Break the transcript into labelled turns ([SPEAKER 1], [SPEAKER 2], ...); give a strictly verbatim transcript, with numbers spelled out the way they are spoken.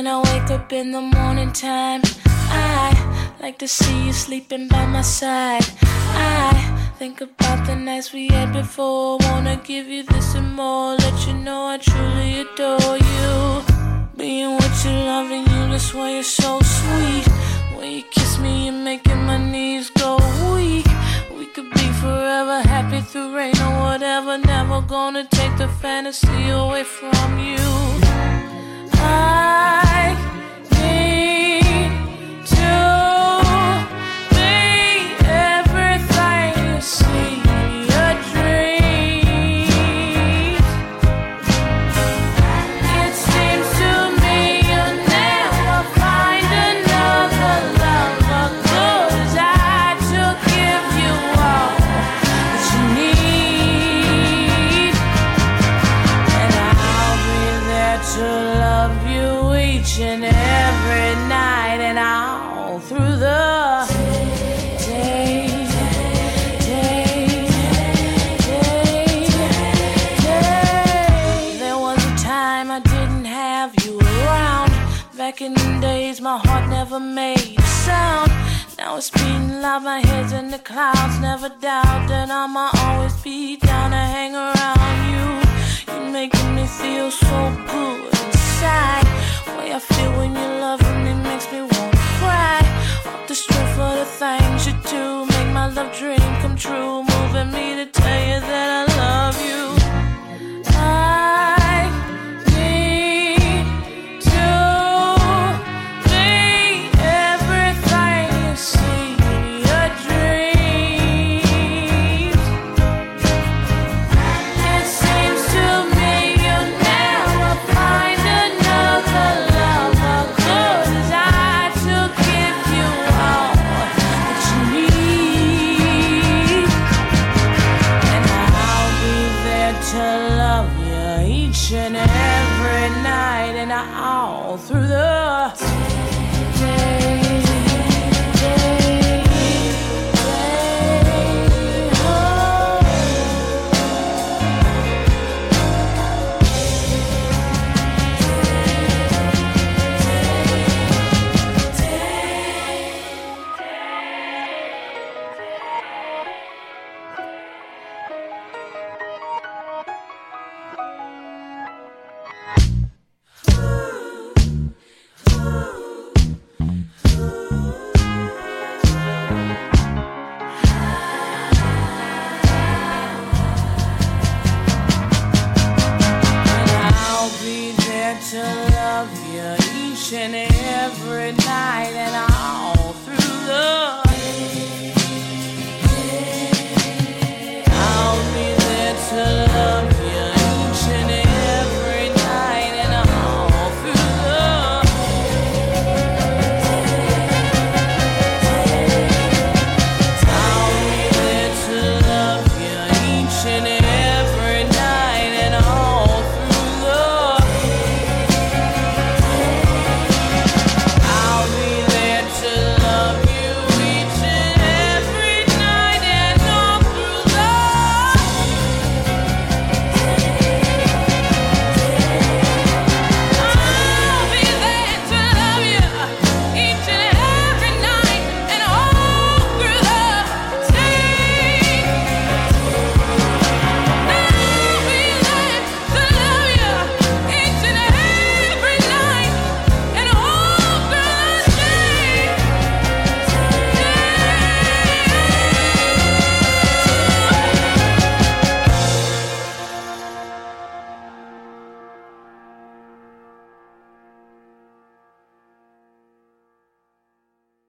[SPEAKER 1] when I wake up in the morning time. I like to see you sleeping by my side. I think about the nights we had before. Wanna give you this and more, let you know I truly adore you. Being with you, loving you, that's why you're so sweet. When you kiss me, you're making my knees go weak. We could be forever happy through rain or whatever. Never gonna take the fantasy away from you. I need to be everything you see in your dreams. It seems to me you'll never find another love as good as I to give you all that you need. And I'll be there to love you each and every night and all through the day, day, day, day. There was a time I didn't have you around. Back in the days my heart never made a sound. Now it's beating loud, my head's in the clouds. Never doubt that I'ma always be down to hang around you. You're making me feel so good inside. Way I feel when you're loving me makes me wanna cry. Off the strength of the things you do, make my love